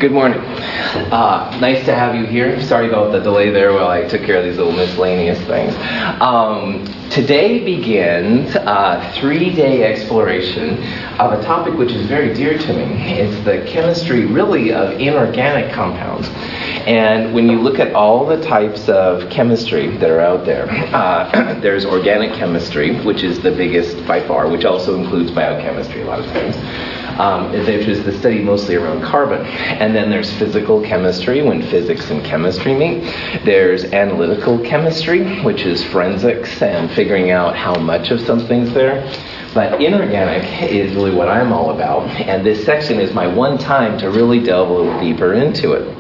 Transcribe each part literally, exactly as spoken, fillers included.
Good morning. Uh, nice to have you here. Sorry about the delay there while I took care of these little miscellaneous things. Um, today begins a three-day exploration of a topic which is very dear to me. It's the chemistry, really, of inorganic compounds. And when you look at all the types of chemistry that are out there, uh, there's organic chemistry, which is the biggest by far, which also includes biochemistry a lot of times. Um, which is the study mostly around carbon. And then there's physical chemistry, when physics and chemistry meet. There's analytical chemistry, which is forensics and figuring out how much of something's there. But inorganic is really what I'm all about. And this section is my one time to really delve a little deeper into it.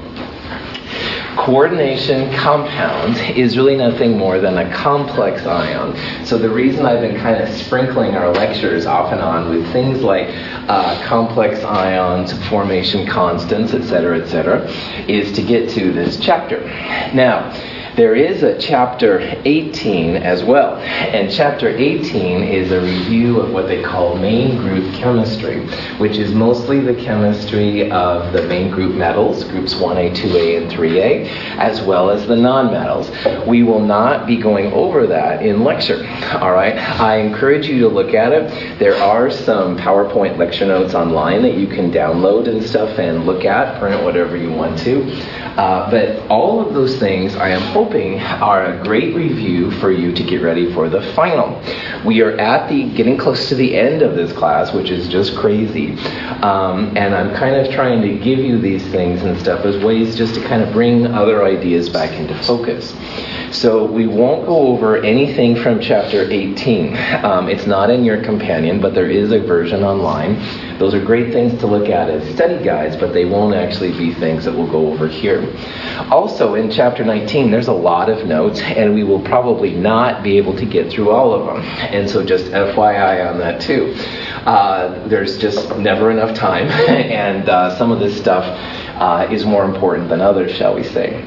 Coordination compounds is really nothing more than a complex ion. So the reason I've been kind of sprinkling our lectures off and on with things like uh, complex ions, formation constants, et cetera, et cetera, is to get to this chapter. Now, there is a chapter eighteen as well, and chapter eighteen is a review of what they call main group chemistry, which is mostly the chemistry of the main group metals, groups one A, two A, and three A, as well as the nonmetals. We will not be going over that in lecture, all right? I encourage you to look at it. There are some PowerPoint lecture notes online that you can download and stuff and look at, print whatever you want to. Uh, but all of those things I am hoping are a great review for you to get ready for the final. We are at the getting close to the end of this class, which is just crazy. Um, and I'm kind of trying to give you these things and stuff as ways just to kind of bring other ideas back into focus. So we won't go over anything from chapter eighteen. Um, it's not in your companion, but there is a version online. Those are great things to look at as study guides, but they won't actually be things that we'll go over here. Also, in chapter nineteen, there's a lot of notes, and we will probably not be able to get through all of them. And so just F Y I on that, too. Uh, there's just never enough time, and uh, some of this stuff uh, is more important than others, shall we say.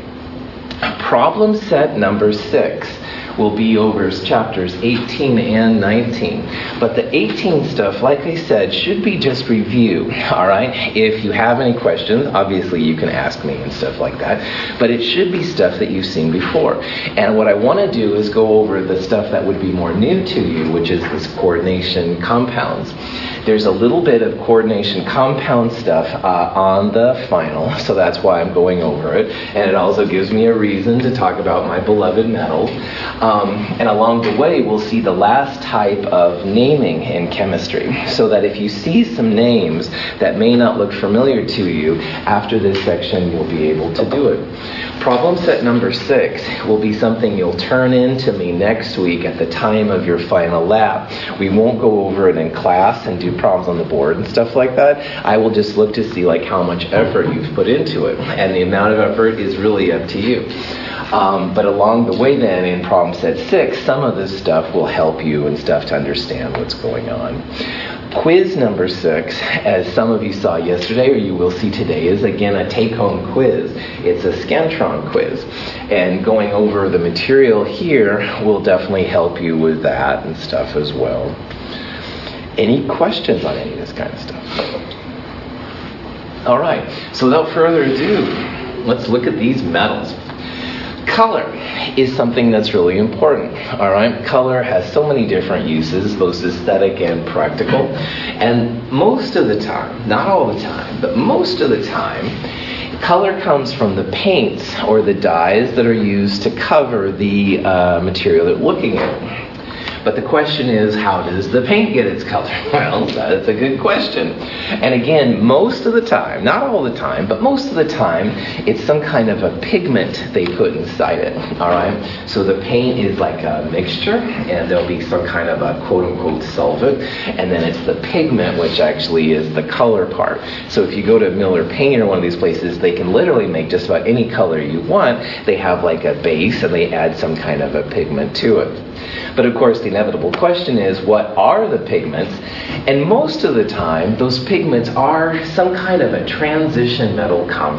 Problem set number six will be over chapters eighteen and nineteen. But the eighteen stuff, like I said, should be just review, all right? If you have any questions, obviously you can ask me and stuff like that. But it should be stuff that you've seen before. And what I want to do is go over the stuff that would be more new to you, which is this coordination compounds. There's a little bit of coordination compound stuff uh, on the final, so that's why I'm going over it. And it also gives me a reason to talk about my beloved metals. Um, and along the way, we'll see the last type of naming in chemistry, so that if you see some names that may not look familiar to you, after this section, you'll be able to do it. Problem set number six will be something you'll turn in to me next week at the time of your final lab. We won't go over it in class and do problems on the board and stuff like that. I will just look to see like how much effort you've put into it, and the amount of effort is really up to you. Um, but along the way then, in problem set six, some of this stuff will help you and stuff to understand what's going on. Quiz number six, as some of you saw yesterday or you will see today, is again a take-home quiz. It's a Scantron quiz. And going over the material here will definitely help you with that and stuff as well. Any questions on any of this kind of stuff? All right, so without further ado, let's look at these metals. Color is something that's really important, all right? Color has so many different uses, both aesthetic and practical. And most of the time, not all the time, but most of the time, color comes from the paints or the dyes that are used to cover the uh, material that we're looking at. But the question is, how does the paint get its color? Well, that's a good question. And again, most of the time, not all the time, but most of the time, it's some kind of a pigment they put inside it, all right? So the paint is like a mixture, and there'll be some kind of a quote-unquote solvent, and then it's the pigment, which actually is the color part. So if you go to Miller Paint or one of these places, they can literally make just about any color you want. They have like a base, and they add some kind of a pigment to it. But of course, the inevitable question is, what are the pigments? And most of the time, those pigments are some kind of a transition metal compound.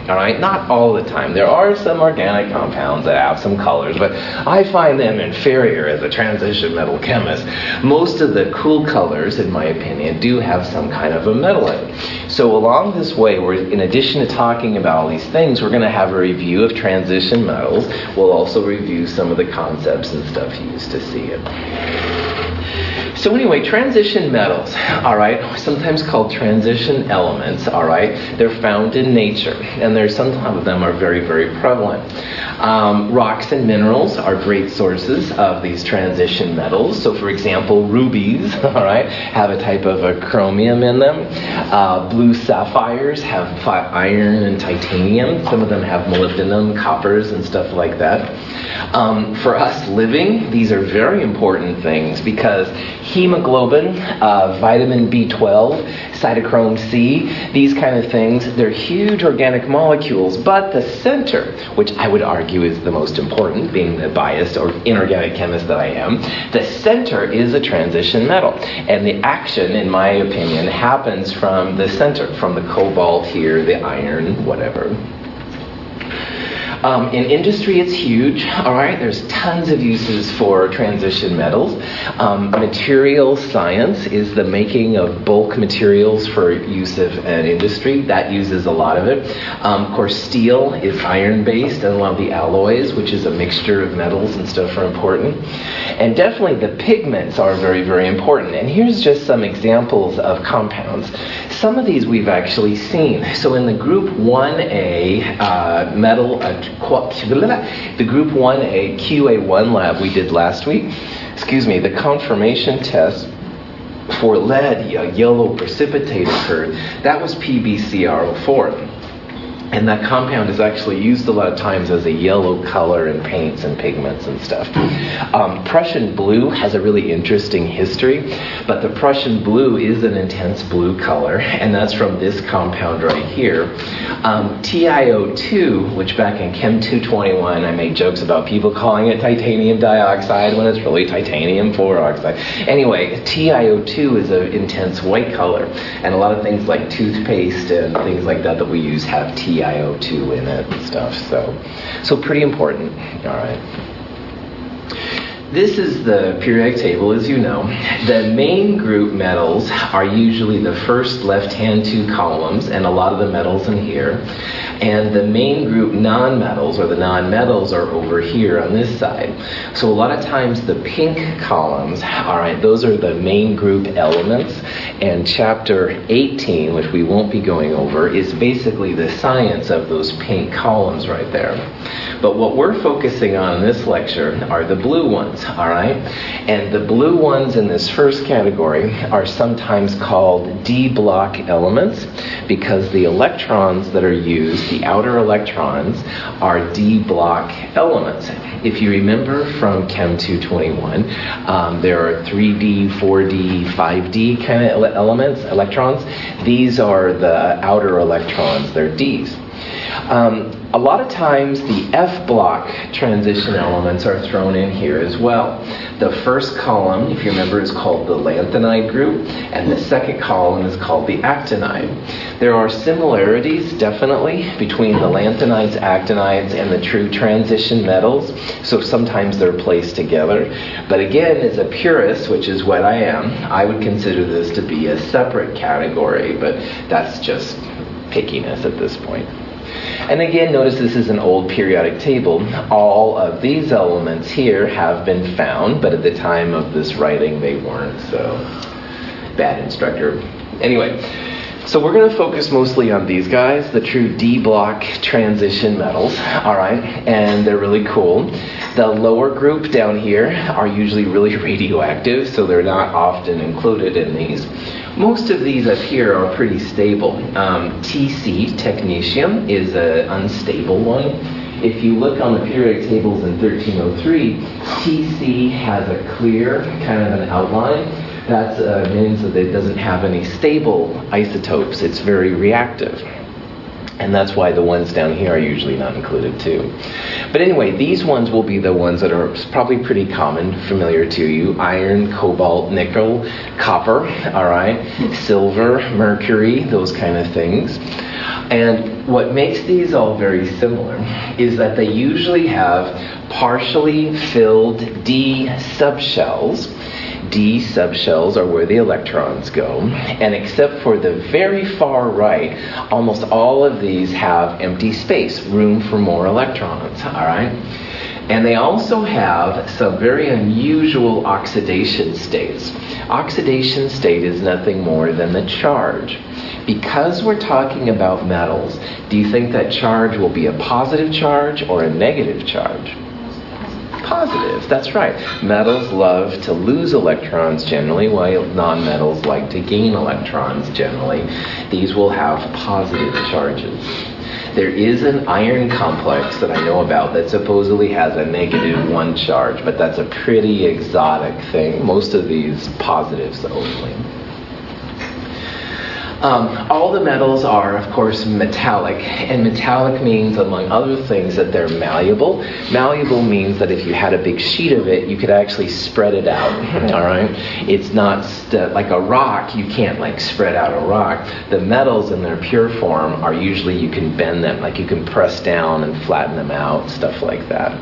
all right? Not all the time. There are some organic compounds that have some colors, but I find them inferior as a transition metal chemist. Most of the cool colors, in my opinion, do have some kind of a metal in it. So along this way, we're, in addition to talking about all these things, we're going to have a review of transition metals. We'll also review some of the concepts and stuff used to see it. So anyway, transition metals, all right, sometimes called transition elements, all right, they're found in nature, and there's some of them are very, very prevalent. Um, rocks and minerals are great sources of these transition metals. So for example, rubies, all right, have a type of a chromium in them. Uh, blue sapphires have fi- iron and titanium. Some of them have molybdenum, coppers, and stuff like that. Um, for us living, these are very important things because hemoglobin, uh, vitamin B twelve, cytochrome C, these kind of things, they're huge organic molecules, but the center, which I would argue is the most important, being the biased or inorganic chemist that I am, the center is a transition metal. And the action, in my opinion, happens from the center, from the cobalt here, the iron, whatever. Um, in industry, it's huge, all right? There's tons of uses for transition metals. Um, material science is the making of bulk materials for use of an industry. That uses a lot of it. Um, of course, steel is iron-based, and a lot of the alloys, which is a mixture of metals and stuff, are important. And definitely the pigments are very, very important. And here's just some examples of compounds. Some of these we've actually seen. So in the group one A uh, metal, uh, the group one A Q A one lab we did last week, excuse me, the confirmation test for lead, a yellow precipitate occurred. That was P b C r oh four. And that compound is actually used a lot of times as a yellow color in paints and pigments and stuff. Um, Prussian blue has a really interesting history, but the Prussian blue is an intense blue color, and that's from this compound right here. Um, T i O two, which back in Chem two twenty-one, I made jokes about people calling it titanium dioxide when it's really titanium four oxide. Anyway, T i O two is an intense white color, and a lot of things like toothpaste and things like that that we use have T i O two in it and stuff, so so pretty important. All right. This is the periodic table, as you know. The main group metals are usually the first left-hand two columns, and a lot of the metals in here. And the main group non-metals, or the non-metals, are over here on this side. So a lot of times the pink columns, all right, those are the main group elements. And chapter eighteen, which we won't be going over, is basically the science of those pink columns right there. But what we're focusing on in this lecture are the blue ones, all right? And the blue ones in this first category are sometimes called D-block elements because the electrons that are used, the outer electrons, are D-block elements. If you remember from Chem two twenty-one, um, there are three D, four D, five D kind of elements, electrons. These are the outer electrons, they're Ds. Um, a lot of times the F-block transition elements are thrown in here as well. The first column, if you remember, is called the lanthanide group, and the second column is called the actinide. There are similarities, definitely, between the lanthanides, actinides, and the true transition metals, so sometimes they're placed together. But again, as a purist, which is what I am, I would consider this to be a separate category, but that's just pickiness at this point. And again, notice this is an old periodic table. All of these elements here have been found, but at the time of this writing, they weren't, so bad instructor. Anyway, so we're going to focus mostly on these guys, the true D-block transition metals, all right, and they're really cool. The lower group down here are usually really radioactive, so they're not often included in these. Most of these up here are pretty stable. Um, T C, technetium, is an unstable one. If you look on the periodic tables in thirteen oh three, T C has a clear kind of an outline. That uh, means that it doesn't have any stable isotopes. It's very reactive. And that's why the ones down here are usually not included too. But anyway, these ones will be the ones that are probably pretty common, familiar to you. Iron, cobalt, nickel, copper, all right, silver, mercury, those kind of things. And what makes these all very similar is that they usually have partially filled D subshells. D subshells are where the electrons go, and except for the very far right, almost all of these have empty space, room for more electrons, all right? And they also have some very unusual oxidation states. Oxidation state is nothing more than the charge. Because we're talking about metals, do you think that charge will be a positive charge or a negative charge? Positive, that's right. Metals love to lose electrons generally, while non-metals like to gain electrons generally. These will have positive charges. There is an iron complex that I know about that supposedly has a negative one charge, but that's a pretty exotic thing. Most of these positives only. Um, all the metals are, of course, metallic, and metallic means, among other things, that they're malleable. Malleable means that if you had a big sheet of it, you could actually spread it out, all right? It's not st- like a rock, you can't like spread out a rock. The metals in their pure form are usually, you can bend them, like you can press down and flatten them out, stuff like that.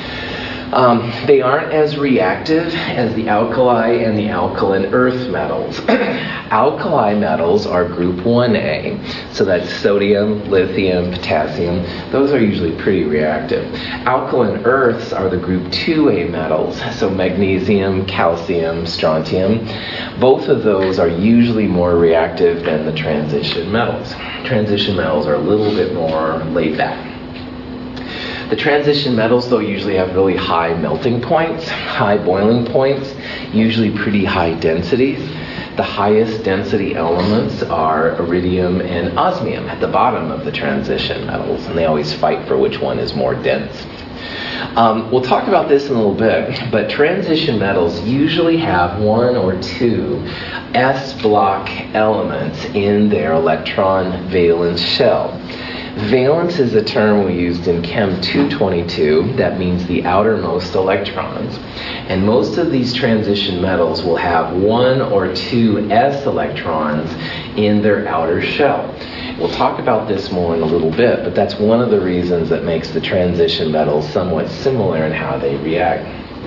Um, they aren't as reactive as the alkali and the alkaline earth metals. Alkali metals are group one A, so that's sodium, lithium, potassium. Those are usually pretty reactive. Alkaline earths are the group two A metals, so magnesium, calcium, strontium. Both of those are usually more reactive than the transition metals. Transition metals are a little bit more laid back. The transition metals, though, usually have really high melting points, high boiling points, usually pretty high densities. The highest density elements are iridium and osmium at the bottom of the transition metals, and they always fight for which one is more dense. Um, we'll talk about this in a little bit, but transition metals usually have one or two S-block elements in their electron valence shell. Valence is a term we used in Chem two twenty-two that means the outermost electrons. And most of these transition metals will have one or two S electrons in their outer shell. We'll talk about this more in a little bit, but that's one of the reasons that makes the transition metals somewhat similar in how they react.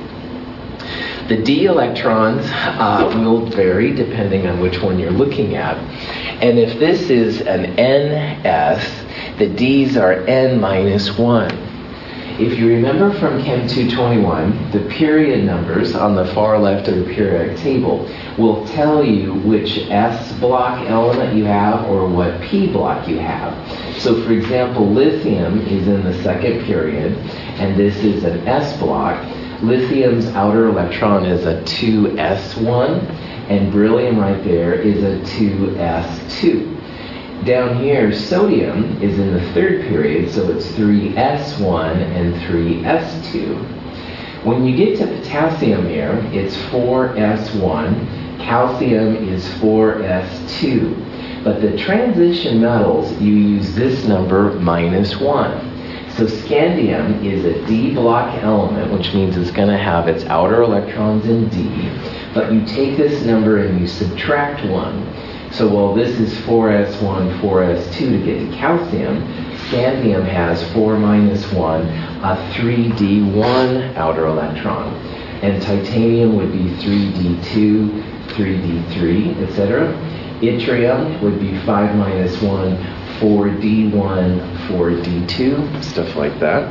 The d electrons uh, will vary depending on which one you're looking at. And if this is an N S, the D's are N minus one. If you remember from Chem two twenty-one, the period numbers on the far left of the periodic table will tell you which S block element you have or what P block you have. So for example, lithium is in the second period, and this is an S block. Lithium's outer electron is a two S one, and beryllium right there is a two S two. Down here, sodium is in the third period, so it's three S one and three S two. When you get to potassium here, it's four S one, calcium is four S two. But the transition metals, you use this number minus one. So scandium is a D block element, which means it's going to have its outer electrons in D, but you take this number and you subtract one. So while this is four S one, four S two to get to calcium, scandium has four minus one, a three D one outer electron. And titanium would be three D two, three D three, et cetera. Yttrium would be five minus one, four D one, four D two, stuff like that.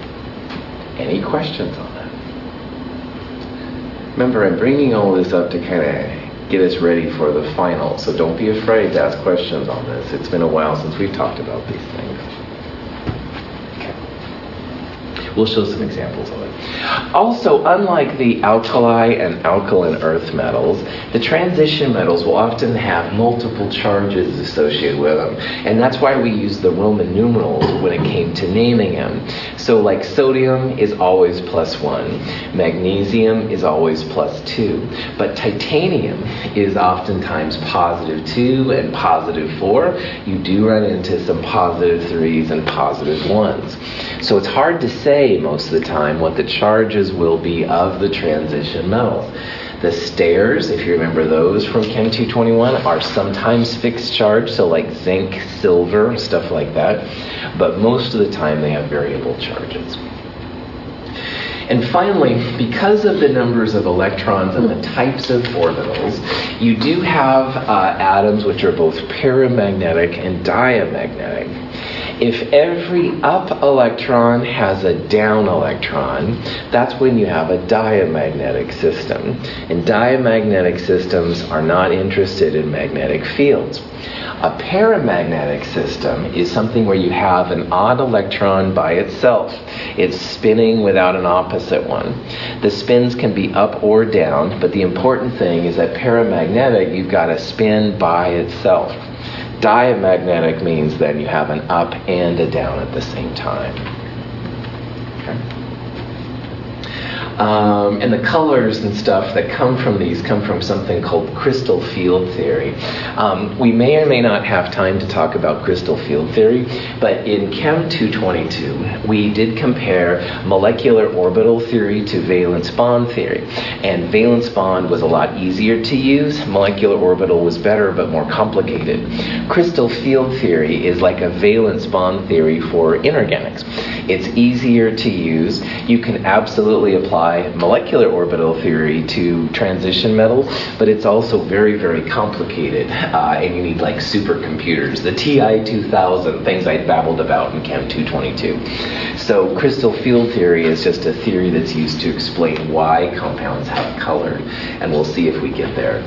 Any questions on that? Remember, I'm bringing all this up to kind of get us ready for the final, so don't be afraid to ask questions on this. It's been a while since we've talked about these things. Okay. we'll show some examples of it. Also, unlike the alkali and alkaline earth metals, the transition metals will often have multiple charges associated with them. And that's why we use the Roman numerals when it came to naming them. So like sodium is always plus one, magnesium is always plus two, but titanium is oftentimes positive two and positive four. You do run into some positive threes and positive ones. So it's hard to say most of the time what the charges will be of the transition metals. The stairs, if you remember those from Chem two twenty-one, are sometimes fixed charge, so like zinc, silver, stuff like that. But most of the time they have variable charges. And finally, because of the numbers of electrons and the types of orbitals, you do have uh, atoms which are both paramagnetic and diamagnetic. If every up electron has a down electron, that's when you have a diamagnetic system. And diamagnetic systems are not interested in magnetic fields. A paramagnetic system is something where you have an odd electron by itself. It's spinning without an opposite one. The spins can be up or down, but the important thing is that paramagnetic, you've got a spin by itself. Diamagnetic means then you have an up and a down at the same time. Okay. Um, and the colors and stuff that come from these come from something called crystal field theory. Um, we may or may not have time to talk about crystal field theory, but in Chem two twenty-two, we did compare molecular orbital theory to valence bond theory. And valence bond was a lot easier to use. Molecular orbital was better, but more complicated. Crystal field theory is like a valence bond theory for inorganics. It's easier to use. You can absolutely apply molecular orbital theory to transition metals, but it's also very, very complicated, uh, and you need like supercomputers, the T I two thousand, things I babbled about in Chem two twenty-two. So crystal field theory is just a theory that's used to explain why compounds have color, and we'll see if we get there.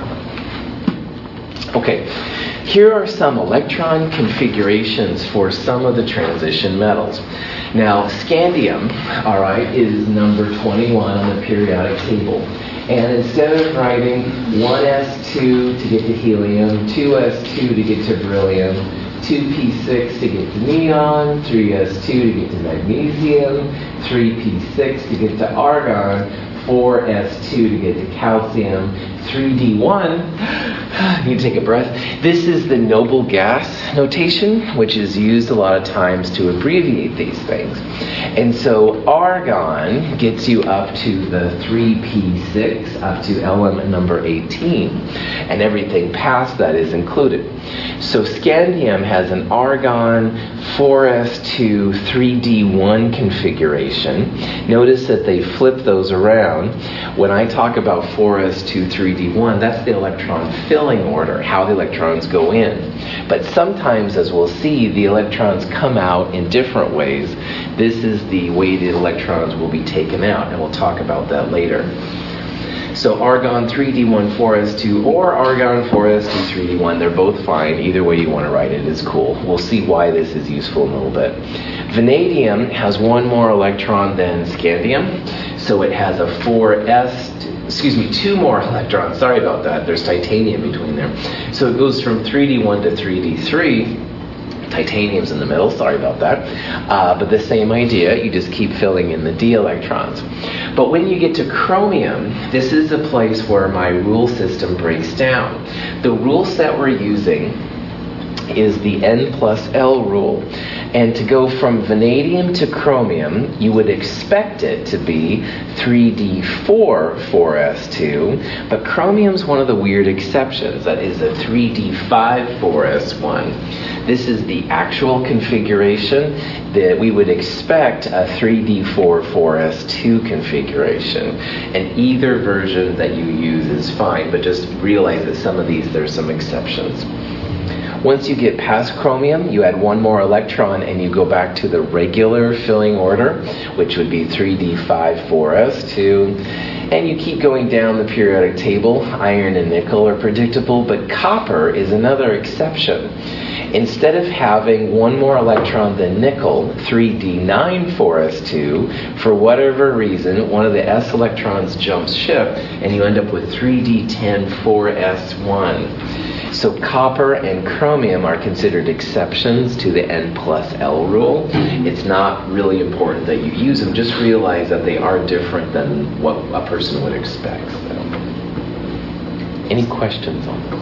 Okay, here are some electron configurations for some of the transition metals. Now, scandium, all right, is number twenty-one on the periodic table. And instead of writing one s two to get to helium, two s two to get to beryllium, two p six to get to neon, three s two to get to magnesium, three p six to get to argon, four s two to get to calcium, three d one, you need to take a breath. This is the noble gas notation, which is used a lot of times to abbreviate these things. And so argon gets you up to the three p six, up to element number eighteen, and everything past that is included. So scandium has an argon four s two three d one configuration. Notice that they flip those around. When I talk about four s two three d one, that's the electron filling order, how the electrons go in. But sometimes, as we'll see, the electrons come out in different ways. This is the way the electrons will be taken out, and we'll talk about that later. So argon three d one four s two or argon four s two three d one, they're both fine. Either way you want to write it is cool. We'll see why this is useful in a little bit. Vanadium has one more electron than scandium, so it has a four s, excuse me, two more electrons. Sorry about that. There's titanium between there. So it goes from three d one to three d three. Titanium's in the middle, sorry about that. Uh, but the same idea, you just keep filling in the d electrons. But when you get to chromium, this is a place where my rule system breaks down. The rule set we're using is the N plus L rule. And to go from vanadium to chromium, you would expect it to be three d four four s two, but chromium's one of the weird exceptions. That is a three d five four s one. This is the actual configuration that we would expect a three d four four s two configuration. And either version that you use is fine, but just realize that some of these, there's some exceptions. Once you get past chromium, you add one more electron and you go back to the regular filling order, which would be three d five four s two. And you keep going down the periodic table. Iron and nickel are predictable, but copper is another exception. Instead of having one more electron than nickel, three d nine four s two, for whatever reason, one of the s electrons jumps ship, and you end up with three d ten four s one. So copper and chromium are considered exceptions to the N plus L rule. It's not really important that you use them. Just realize that they are different than what a person would expect. So. Any questions on this?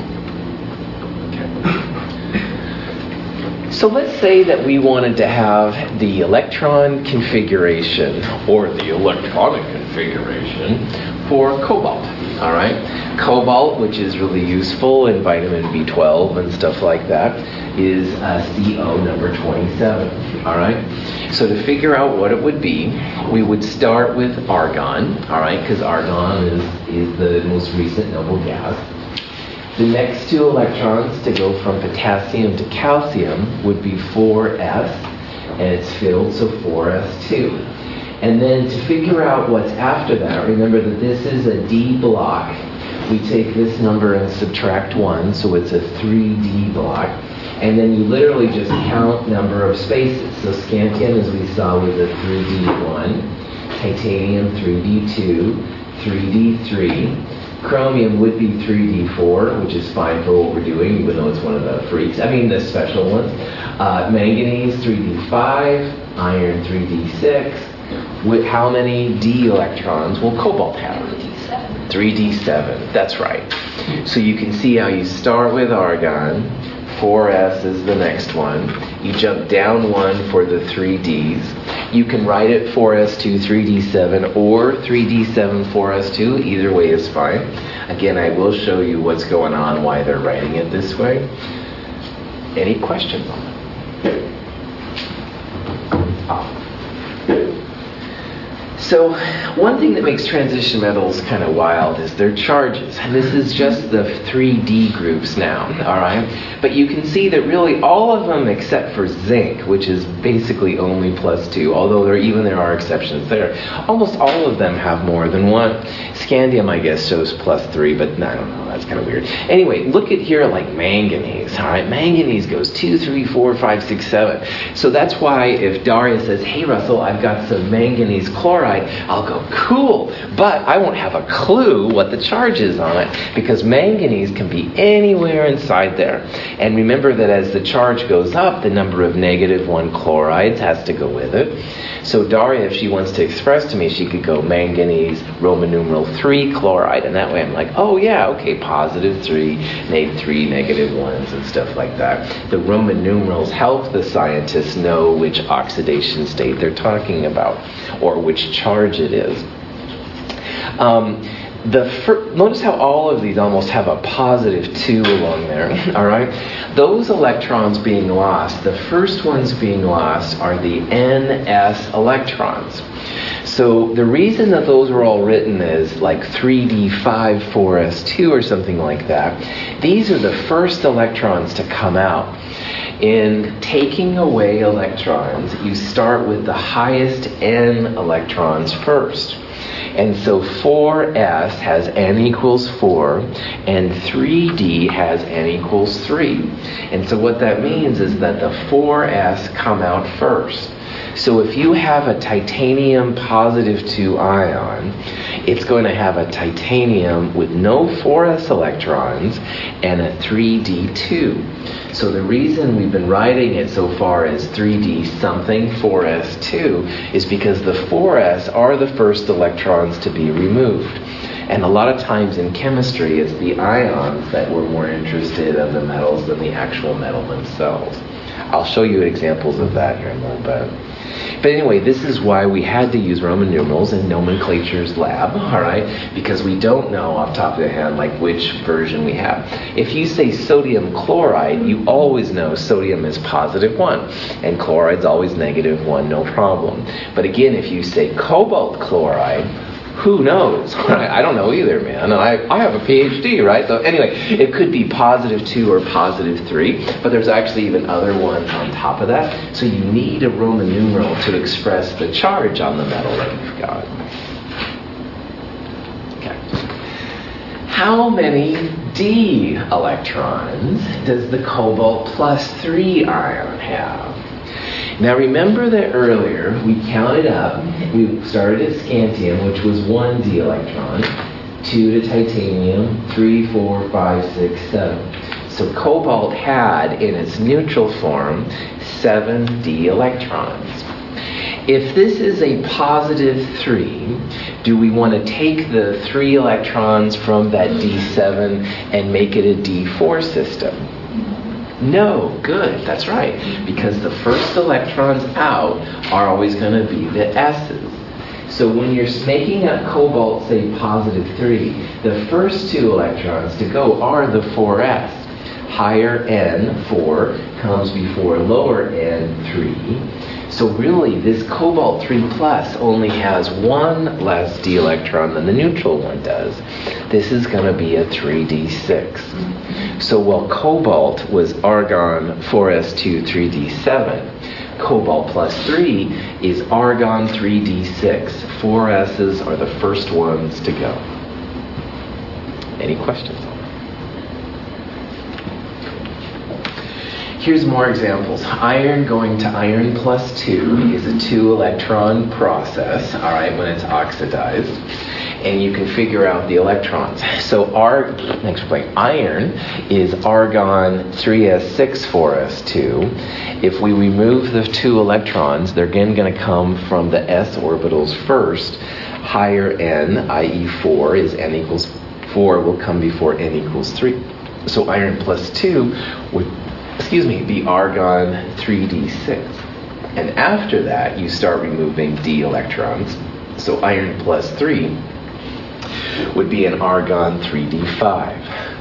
Okay. So let's say that we wanted to have the electron configuration, or the electronic configuration, for cobalt. All right? Cobalt, which is really useful in vitamin B twelve and stuff like that, is uh, C O number twenty-seven. All right? So to figure out what it would be, we would start with argon, all right, because argon is, is the most recent noble gas. The next two electrons to go from potassium to calcium would be four s, and it's filled, so four s two. And then to figure out what's after that, remember that this is a D block. We take this number and subtract one, so it's a three d block. And then you literally just count number of spaces. So scandium, as we saw, was a three d one, titanium three d two, three d three. Chromium would be three d four, which is fine for what we're doing, even though it's one of the freaks. I mean, the special ones. Uh, manganese three d five, iron three d six. With how many d electrons will cobalt have? three d seven. That's right. So you can see how you start with argon. four s is the next one. You jump down one for the three d's. You can write it four s two, three d seven, or three d seven, four s two. Either way is fine. Again, I will show you what's going on, why they're writing it this way. Any questions on it? Oh. So one thing that makes transition metals kind of wild is their charges. And this is just the three d groups now, all right? But you can see that really all of them except for zinc, which is basically only plus two, although there even there are exceptions there, almost all of them have more than one. Scandium, I guess, shows plus three, but I don't know, that's kind of weird. Anyway, look at here like manganese, all right? Manganese goes two, three, four, five, six, seven. So that's why if Daria says, hey, Russell, I've got some manganese chloride, I'll go, cool, but I won't have a clue what the charge is on it, because manganese can be anywhere inside there. And remember that as the charge goes up, the number of negative one chlorides has to go with it. So Daria, if she wants to express to me, she could go manganese, Roman numeral three chloride, and that way I'm like, oh yeah, okay, positive three, negative three, negative ones, and stuff like that. The Roman numerals help the scientists know which oxidation state they're talking about, or which charge it is. Um, the fir- notice how all of these almost have a positive two along there, all right? Those electrons being lost, the first ones being lost are the N S electrons. So the reason that those are all written as like three d five four s two or something like that, these are the first electrons to come out. In taking away electrons, you start with the highest N electrons first. And so four s has N equals four, and three d has N equals three. And so what that means is that the four s come out first. So if you have a titanium positive two ion, it's going to have a titanium with no four s electrons and a three d two. So the reason we've been writing it so far as three d something four s two is because the four s are the first electrons to be removed. And a lot of times in chemistry, it's the ions that we're more interested in the metals than the actual metal themselves. I'll show you examples of that here in a little bit. But anyway, this is why we had to use Roman numerals in nomenclature's lab, all right? Because we don't know off the top of the head like which version we have. If you say sodium chloride, you always know sodium is positive one, and chloride's always negative one, no problem. But again, if you say cobalt chloride, Who knows? I don't know either, man. And I, I have a P H D, right? So anyway, it could be positive two or positive three, but there's actually even other ones on top of that. So you need a Roman numeral to express the charge on the metal that you've got. Okay. How many D electrons does the cobalt plus three ion have? Now remember that earlier we counted up, we started at scantium, which was one D electron, two to titanium, three, four, five, six, seven. So cobalt had, in its neutral form, seven D electrons. If this is a positive three, do we want to take the three electrons from that D seven and make it a D four system? No, good, that's right. Because the first electrons out are always going to be the S's. So when you're making a cobalt, say, positive three, the first two electrons to go are the four S. Higher N, four, comes before lower N, three. So really, this cobalt three plus only has one less D electron than the neutral one does. This is going to be a three D six. So while cobalt was argon four S two three D seven, cobalt plus three is argon three D six. Four S's are the first ones to go. Any questions? Here's more examples. Iron going to iron plus two is a two electron process, all right, when it's oxidized. And you can figure out the electrons. So our next point, iron is argon three S six four S two. If we remove the two electrons, they're again going to come from the S orbitals first. Higher N, that is four, is N equals four, will come before N equals three. So iron plus two would, excuse me, be argon three D six. And after that, you start removing D electrons. So iron plus three would be an argon three D five.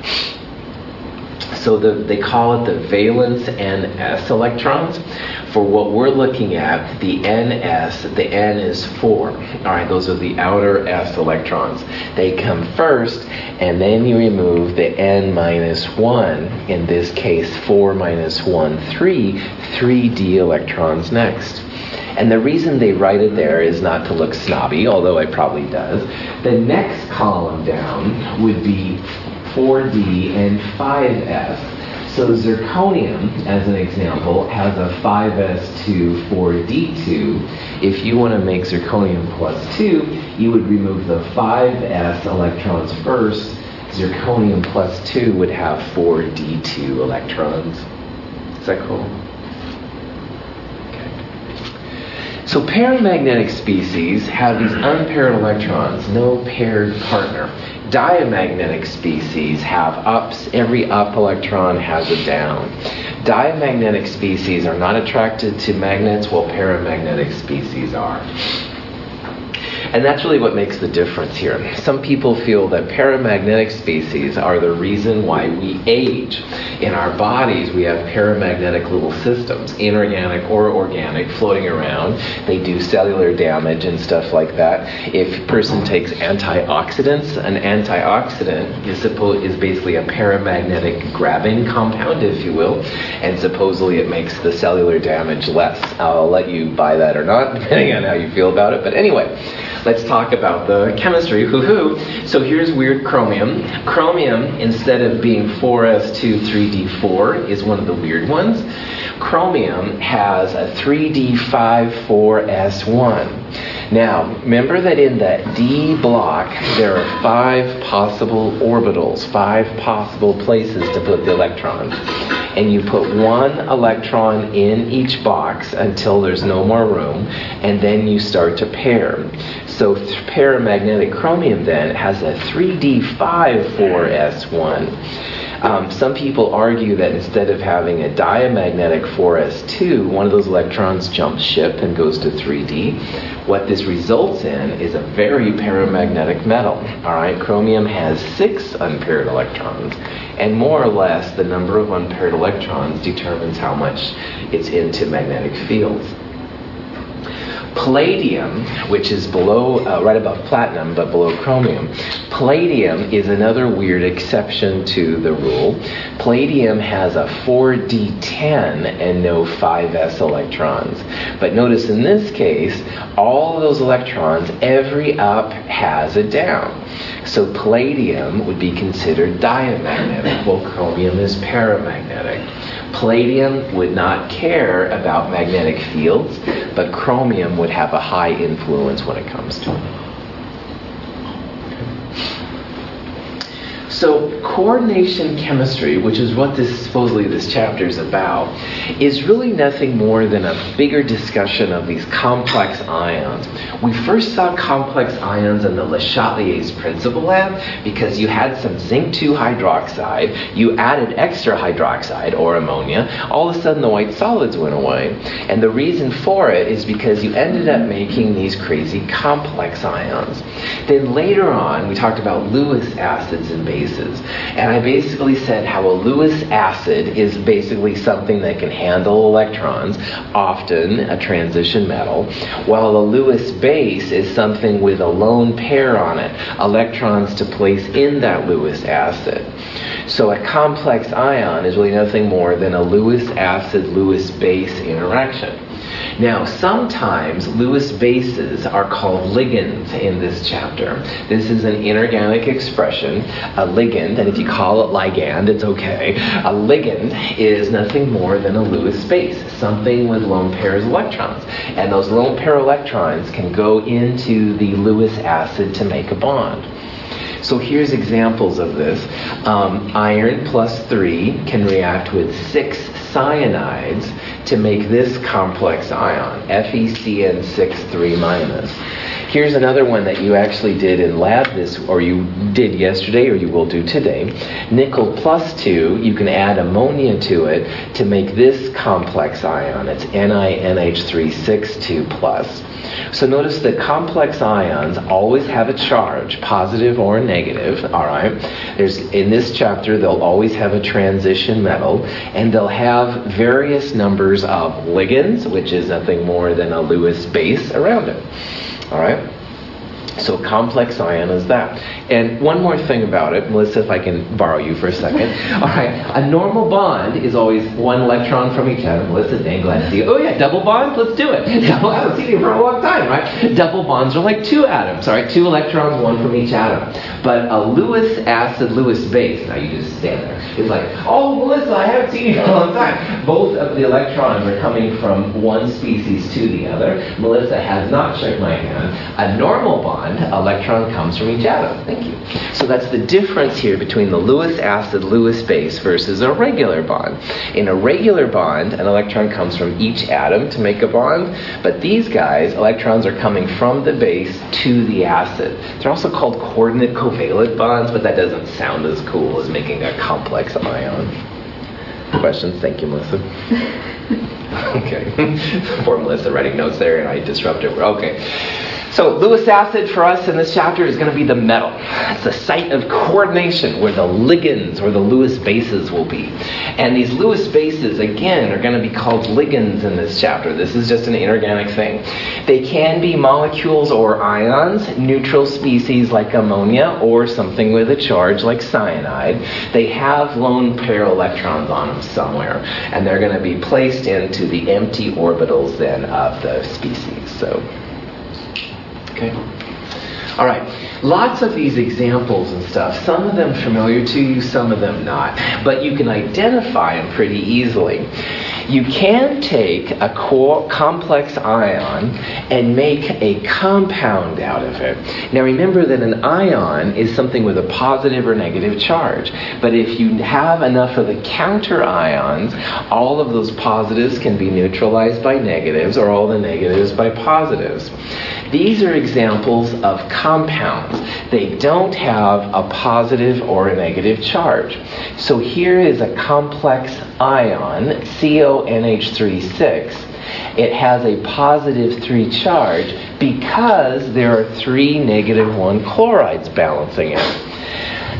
So the, they call it the valence N S electrons. For what we're looking at, the N S, the N is four. All right, those are the outer S electrons. They come first, and then you remove the N minus one, in this case four minus one, three, three D electrons next. And the reason they write it there is not to look snobby, although it probably does. The next column down would be four D and five S. So zirconium, as an example, has a five S two, four D two. If you want to make zirconium plus two, you would remove the five S electrons first. Zirconium plus two would have four D two electrons. Is that cool? So paramagnetic species have these unpaired electrons, no paired partner. Diamagnetic species have ups, every up electron has a down. Diamagnetic species are not attracted to magnets, while paramagnetic species are. And that's really what makes the difference here. Some people feel that paramagnetic species are the reason why we age. In our bodies, we have paramagnetic little systems, inorganic or organic, floating around. They do cellular damage and stuff like that. If a person takes antioxidants, an antioxidant is, suppo- is basically a paramagnetic grabbing compound, if you will, and supposedly it makes the cellular damage less. I'll let you buy that or not, depending on how you feel about it. But anyway, let's talk about the chemistry. Hoo-hoo. So here's weird chromium. Chromium, instead of being four S two, three D four, is one of the weird ones. Chromium has a three D five, four S one. Now, remember that in that D block, there are five possible orbitals, five possible places to put the electrons. And you put one electron in each box until there's no more room, and then you start to pair. So paramagnetic chromium then has a three D five, four S one. Um, some people argue that instead of having a diamagnetic four S two, one of those electrons jumps ship and goes to three D. What this results in is a very paramagnetic metal. All right, chromium has six unpaired electrons, and more or less the number of unpaired electrons determines how much it's into magnetic fields. Palladium, which is below, uh, right above platinum, but below chromium, palladium is another weird exception to the rule. Palladium has a four d ten and no five s electrons. But notice in this case, all of those electrons, every up has a down. So palladium would be considered diamagnetic, while chromium is paramagnetic. Palladium would not care about magnetic fields, but chromium would have a high influence when it comes to it. So coordination chemistry, which is what this supposedly this chapter is about, is really nothing more than a bigger discussion of these complex ions. We first saw complex ions in the Le Chatelier's principal lab because you had some zinc two hydroxide, you added extra hydroxide or ammonia, all of a sudden the white solids went away. And the reason for it is because you ended up making these crazy complex ions. Then later on, we talked about Lewis acids and bases. And I basically said how a Lewis acid is basically something that can handle electrons, often a transition metal, while a Lewis base is something with a lone pair on it, electrons to place in that Lewis acid. So a complex ion is really nothing more than a Lewis acid-Lewis base interaction. Now, sometimes Lewis bases are called ligands in this chapter. This is an inorganic expression, a ligand, and if you call it ligand, it's okay. A ligand is nothing more than a Lewis base, something with lone pairs of electrons. And those lone pair electrons can go into the Lewis acid to make a bond. So here's examples of this. Um, iron plus three can react with six cyanides to make this complex ion, F e C n six three minus. Here's another one that you actually did in lab this, or you did yesterday, or you will do today. Nickel plus two, you can add ammonia to it to make this complex ion. It's N i N H three six two plus. So notice that complex ions always have a charge, positive or negative, all right? There's, in this chapter, they'll always have a transition metal, and they'll have various numbers of ligands, which is nothing more than a Lewis base around it, all right? So complex ion is that. And one more thing about it, Melissa, if I can borrow you for a second. All right, a normal bond is always one electron from each atom. Melissa, dang, glad to see you. Oh yeah, double bonds, let's do it. Double, I haven't seen you for a long time, right? Double bonds are like two atoms, all right? Two electrons, one from each atom. But a Lewis acid, Lewis base, now you just stand there. It's like, oh, Melissa, I haven't seen you for a long time. Both of the electrons are coming from one species to the other. Melissa has not shook my hand. A normal bond, electron comes from each atom. Thank you. So that's the difference here between the Lewis acid, Lewis base versus a regular bond. In a regular bond, an electron comes from each atom to make a bond, but these guys, electrons are coming from the base to the acid. They're also called coordinate covalent bonds, but that doesn't sound as cool as making a complex ion. Questions? Thank you, Melissa. Okay. Poor Melissa writing notes there, and I disrupted her. Okay. So Lewis acid for us in this chapter is going to be the metal. It's the site of coordination where the ligands or the Lewis bases will be. And these Lewis bases, again, are going to be called ligands in this chapter. This is just an inorganic thing. They can be molecules or ions, neutral species like ammonia, or something with a charge like cyanide. They have lone pair electrons on them somewhere, and they're going to be placed into the empty orbitals then of the species. So. Okay. All right. Lots of these examples and stuff, some of them familiar to you, some of them not. But you can identify them pretty easily. You can take a co- complex ion and make a compound out of it. Now remember that an ion is something with a positive or negative charge. But if you have enough of the counter ions, all of those positives can be neutralized by negatives, or all the negatives by positives. These are examples of compounds. They don't have a positive or a negative charge. So here is a complex ion, C O N H three six. It has a positive three charge because there are three negative one chlorides balancing it.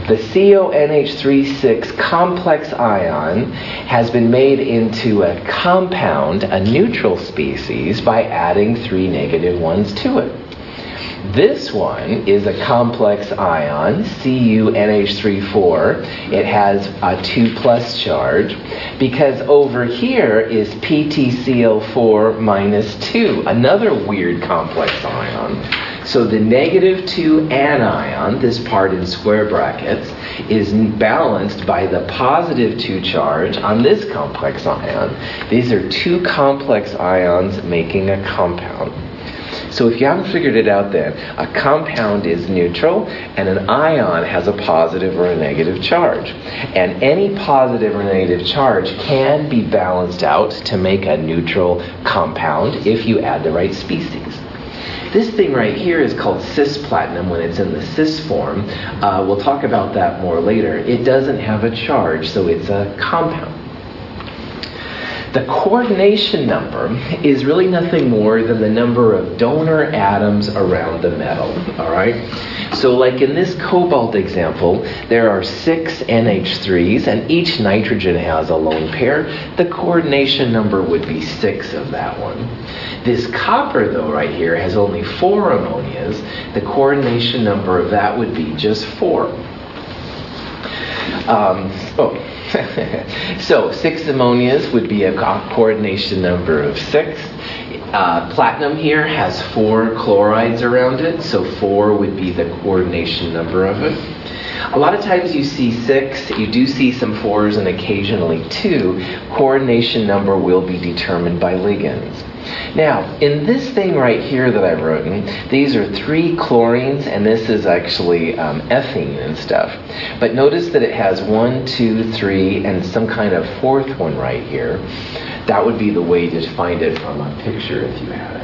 The C O N H three six complex ion has been made into a compound, a neutral species, by adding three negative ones to it. This one is a complex ion, C U N H three four. It has a two plus charge because over here is P T C L four minus two, another weird complex ion. So the negative two anion, this part in square brackets, is balanced by the positive two charge on this complex ion. These are two complex ions making a compound. So if you haven't figured it out then, a compound is neutral and an ion has a positive or a negative charge. And any positive or negative charge can be balanced out to make a neutral compound if you add the right species. This thing right here is called cisplatinum when it's in the cis form. Uh, we'll talk about that more later. It doesn't have a charge, so it's a compound. The coordination number is really nothing more than the number of donor atoms around the metal, all right? So like in this cobalt example, there are six N H threes, and each nitrogen has a lone pair. The coordination number would be six of that one. This copper, though, right here, has only four ammonias. The coordination number of that would be just four. Um, oh. So six ammonias would be a co- coordination number of six. Uh, platinum here has four chlorides around it, so four would be the coordination number of it. A lot of times you see six, you do see some fours and occasionally two. Coordination number will be determined by ligands. Now, in this thing right here that I've written, these are three chlorines, and this is actually um, ethene and stuff. But notice that it has one, two, three, and some kind of fourth one right here. That would be the way to find it from a picture if you had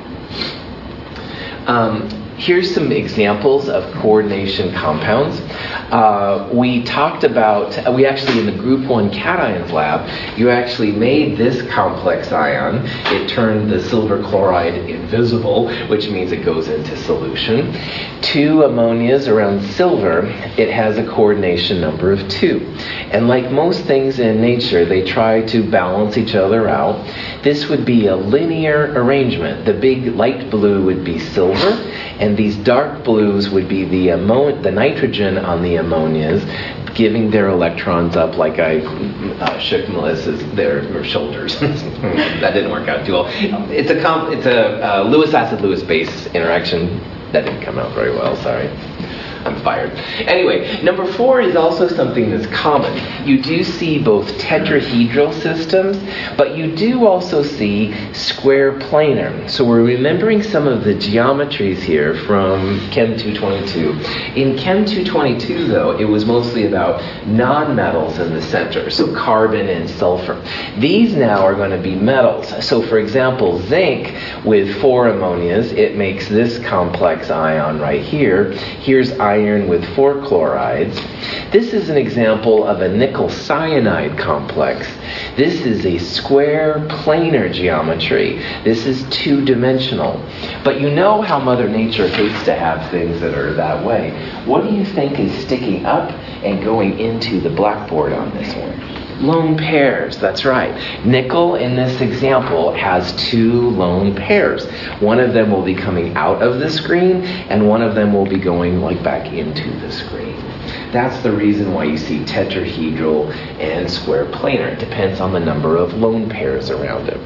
it. Um, Here's some examples of coordination compounds. Uh, we talked about, we actually in the group one cations lab, you actually made this complex ion. It turned the silver chloride invisible, which means it goes into solution. Two ammonias around silver, it has a coordination number of two. And like most things in nature, they try to balance each other out. This would be a linear arrangement. The big light blue would be silver, and these dark blues would be the ammo- the nitrogen on the ammonias, giving their electrons up like I uh, shook Melissa's their shoulders. That didn't work out too well. It's a comp- it's a uh, Lewis acid Lewis base interaction. That didn't come out very well. Sorry. I'm fired. Anyway, number four is also something that's common. You do see both tetrahedral systems, but you do also see square planar. So we're remembering some of the geometries here from Chem two twenty-two. In Chem two twenty-two, though, it was mostly about nonmetals in the center, so carbon and sulfur. These now are going to be metals. So for example, zinc with four ammonias, it makes this complex ion right here. Here's iron with four chlorides. This is an example of a nickel cyanide complex. This is a square planar geometry. This is two-dimensional. But you know how Mother Nature hates to have things that are that way. What do you think is sticking up and going into the blackboard on this one? Lone pairs, that's right. Nickel in this example has two lone pairs. One of them will be coming out of the screen, and one of them will be going like back into the screen. That's the reason why you see tetrahedral and square planar. It depends on the number of lone pairs around it.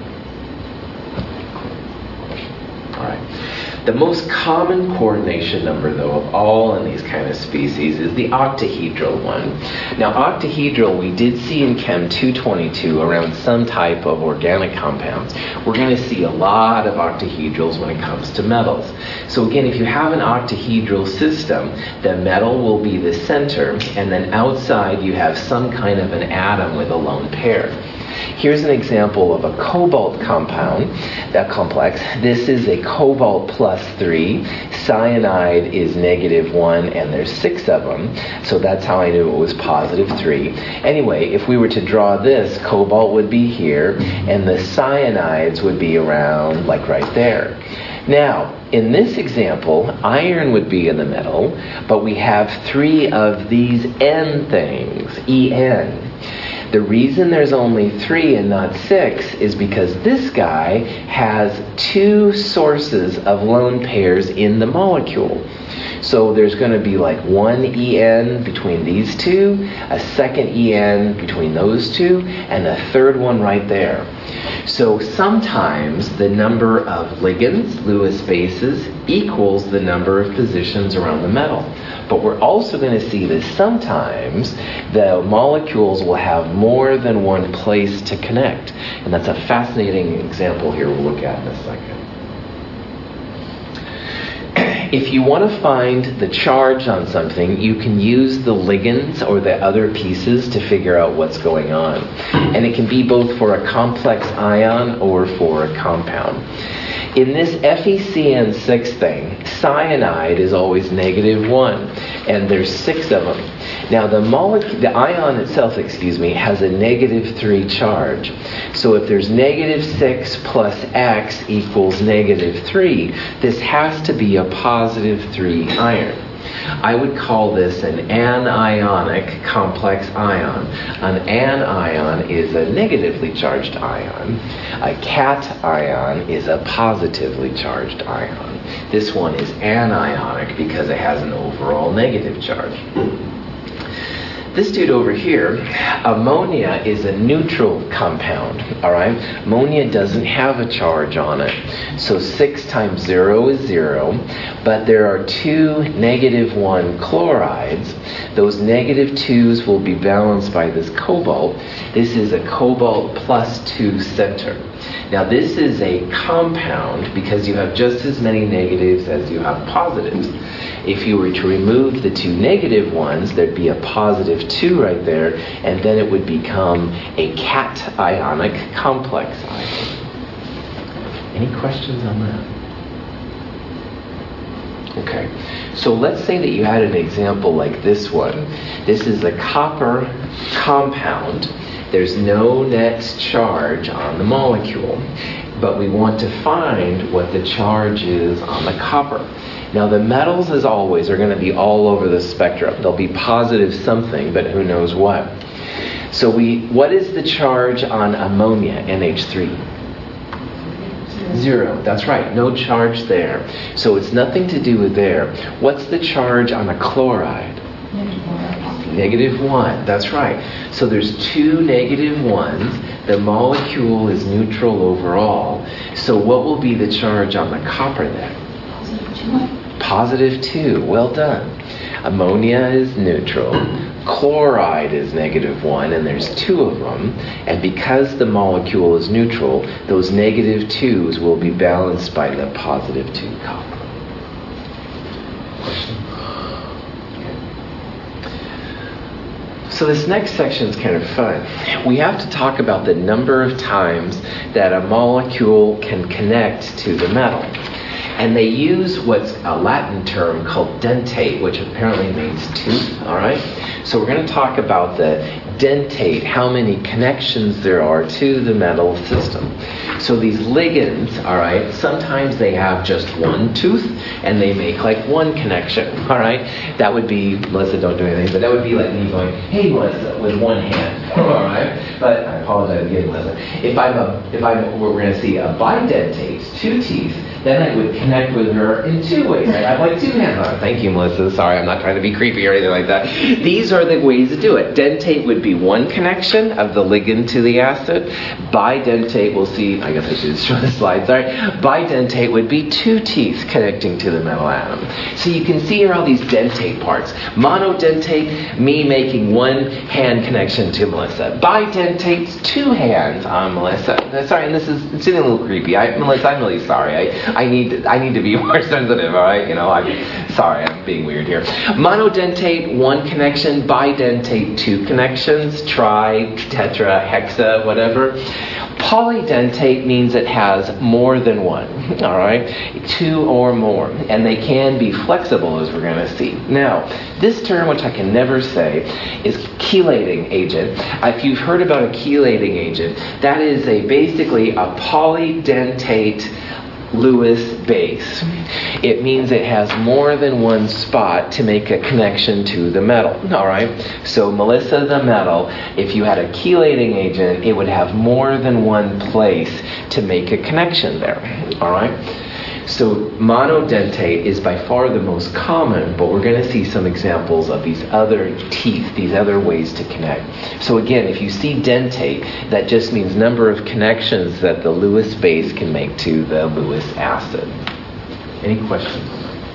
All right. The most common coordination number, though, of all in these kind of species is the octahedral one. Now, octahedral we did see in Chem two twenty-two around some type of organic compounds. We're going to see a lot of octahedrals when it comes to metals. So again, if you have an octahedral system, the metal will be the center, and then outside you have some kind of an atom with a lone pair. Here's an example of a cobalt compound, that complex. This is a cobalt plus three. Cyanide is negative one, and there's six of them. So that's how I knew it was positive three. Anyway, if we were to draw this, cobalt would be here, and the cyanides would be around, like right there. Now, in this example, iron would be in the middle, but we have three of these N things, E N. The reason there's only three and not six is because this guy has two sources of lone pairs in the molecule. So there's going to be like one E N between these two, a second E N between those two, and a third one right there. So sometimes the number of ligands, Lewis bases, equals the number of positions around the metal. But we're also going to see that sometimes the molecules will have more than one place to connect. And that's a fascinating example here we'll look at in a second. If you want to find the charge on something, you can use the ligands or the other pieces to figure out what's going on. And it can be both for a complex ion or for a compound. In this F e C n six thing, cyanide is always negative one, and there's six of them. Now the molecule, the ion itself, excuse me, has a negative three charge. So if there's negative six plus X equals negative three, this has to be a positive three iron. I would call this an anionic complex ion. An anion is a negatively charged ion. A cation is a positively charged ion. This one is anionic because it has an overall negative charge. This dude over here, ammonia is a neutral compound, all right? Ammonia doesn't have a charge on it. So six times zero is zero, but there are two negative one chlorides. Those negative twos will be balanced by this cobalt. This is a cobalt plus two center. Now this is a compound because you have just as many negatives as you have positives. If you were to remove the two negative ones, there'd be a positive two right there, and then it would become a cationic complex ion. Any questions on that? Okay, so let's say that you had an example like this one. This is a copper compound. There's no net charge on the molecule, but we want to find what the charge is on the copper. Now the metals, as always, are going to be all over the spectrum. They'll be positive something, but who knows what. So we, what is the charge on ammonia, N H three? Zero. That's right. No charge there. So it's nothing to do with there. What's the charge on a chloride? Negative one. That's right. So there's two negative ones. The molecule is neutral overall. So what will be the charge on the copper then? Positive two. Well done. Ammonia is neutral. Chloride is negative one, and there's two of them. And because the molecule is neutral, those negative twos will be balanced by the positive two copper. So this next section is kind of fun. We have to talk about the number of times that a molecule can connect to the metal. And they use what's a Latin term called dentate, which apparently means tooth, all right? So we're going to talk about the dentate, how many connections there are to the metal system. So these ligands, all right, sometimes they have just one tooth, and they make like one connection, all right? That would be, Melissa, don't do anything, but that would be like me going, hey, Melissa, with one hand, all right? But I apologize again, Melissa. If I'm, a, if I'm, we're going to see a bidentate, two teeth, then I would connect with her in two ways. Right? I have like two hands on it. Thank you, Melissa. Sorry, I'm not trying to be creepy or anything like that. These are the ways to do it. Dentate would be one connection of the ligand to the acid. Bidentate, we'll see, I guess I should show the slide, sorry. Bidentate would be two teeth connecting to the metal atom. So you can see here all these dentate parts. Monodentate, me making one hand connection to Melissa. Bidentate's two hands on Melissa. Sorry, and this is it's getting a little creepy. I, Melissa, I'm really sorry. I, I need to, I need to be more sensitive, all right? You know, I'm sorry, I'm being weird here. Monodentate, one connection. Bidentate, two connections. Tri, tetra, hexa, whatever. Polydentate means it has more than one, all right? Two or more. And they can be flexible, as we're going to see. Now, this term, which I can never say, is chelating agent. If you've heard about a chelating agent, that is a basically a polydentate Lewis base. It means it has more than one spot to make a connection to the metal. All right. So Melissa, the metal, if you had a chelating agent, it would have more than one place to make a connection there. All right. So monodentate is by far the most common, but we're going to see some examples of these other teeth, these other ways to connect. So again, if you see dentate, that just means number of connections that the Lewis base can make to the Lewis acid. Any questions?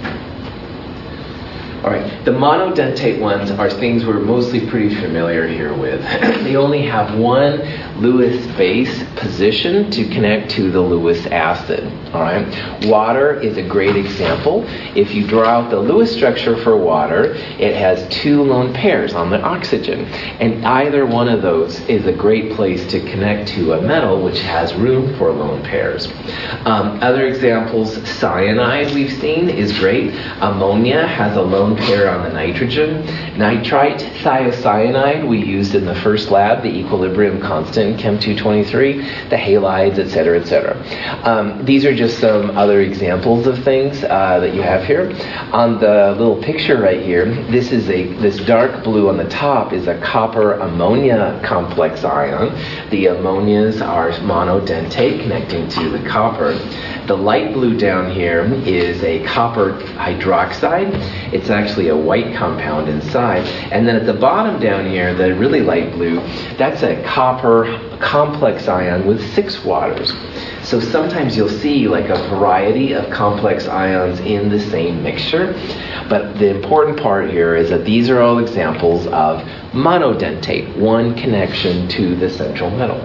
All right, the monodentate ones are things we're mostly pretty familiar here with. They only have one Lewis base position to connect to the Lewis acid. All right, water is a great example. If you draw out the Lewis structure for water, it has two lone pairs on the oxygen, and either one of those is a great place to connect to a metal which has room for lone pairs. Um, other examples, cyanide we've seen is great. Ammonia has a lone pair on the nitrogen. Nitrite thiocyanide we used in the first lab, the equilibrium constant, Chem two twenty-three, the halides, et cetera, et cetera. Um, these are just some other examples of things uh, that you have here. On the little picture right here, this is a this dark blue on the top is a copper ammonia complex ion. The ammonias are monodentate connecting to the copper. The light blue down here is a copper hydroxide. It's actually a white compound inside. And then at the bottom down here, the really light blue, that's a copper complex ion with six waters. So sometimes you'll see like a variety of complex ions in the same mixture. But the important part here is that these are all examples of monodentate, one connection to the central metal.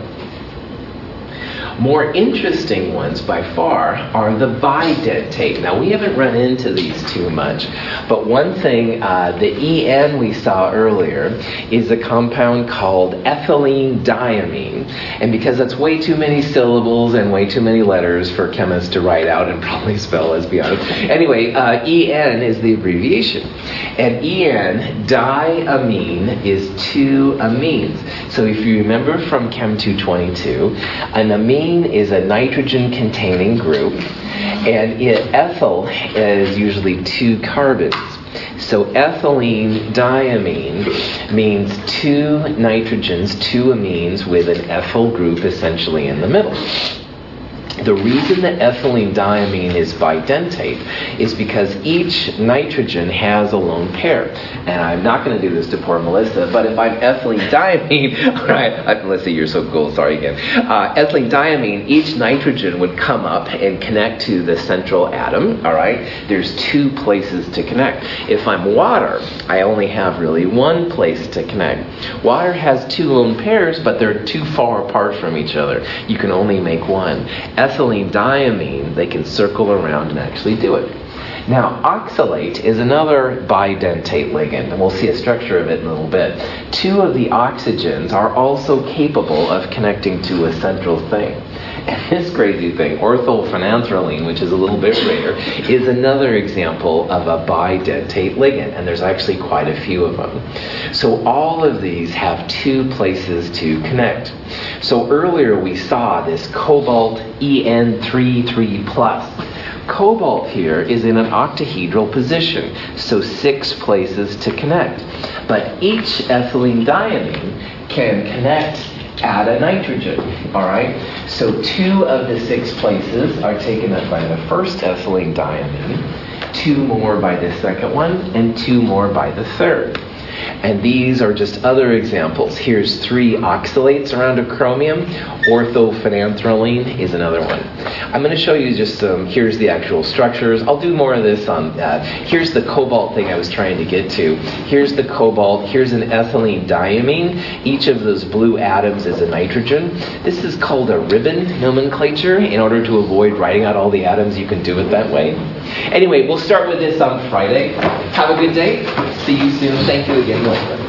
More interesting ones by far are the bidentate. Now, we haven't run into these too much, but one thing, uh, the E N we saw earlier is a compound called ethylene diamine. And because that's way too many syllables and way too many letters for chemists to write out and probably spell, let's be honest. Anyway, uh, E N is the abbreviation. And E N, diamine, is two amines. So if you remember from Chem two twenty-two, an amine is a nitrogen-containing group, and it, ethyl is usually two carbons. So ethylene diamine means two nitrogens, two amines with an ethyl group essentially in the middle. The reason that ethylene diamine is bidentate is because each nitrogen has a lone pair. And I'm not going to do this to poor Melissa, but if I'm ethylene diamine, all right, Melissa, you're so cool, sorry again. Uh, ethylene diamine, each nitrogen would come up and connect to the central atom, all right? There's two places to connect. If I'm water, I only have really one place to connect. Water has two lone pairs, but they're too far apart from each other. You can only make one. Ethylene diamine, they can circle around and actually do it. Now, oxalate is another bidentate ligand, and we'll see a structure of it in a little bit. Two of the oxygens are also capable of connecting to a central thing. And this crazy thing, orthophenanthroline, which is a little bit rare, is another example of a bidentate ligand, and there's actually quite a few of them. So all of these have two places to connect. So earlier we saw this cobalt E N thirty-three plus. Cobalt here is in an octahedral position, so six places to connect. But each ethylene diamine can connect add a nitrogen, all right? So two of the six places are taken up by the first ethylene diamine, two more by the second one, and two more by the third. And these are just other examples. Here's three oxalates around a chromium. Orthophenanthroline is another one. I'm going to show you just some, here's the actual structures. I'll do more of this on, uh, here's the cobalt thing I was trying to get to. Here's the cobalt, here's an ethylene diamine. Each of those blue atoms is a nitrogen. This is called a ribbon nomenclature. In order to avoid writing out all the atoms, you can do it that way. Anyway, we'll start with this on Friday. Have a good day. See you soon. Thank you again, Melissa.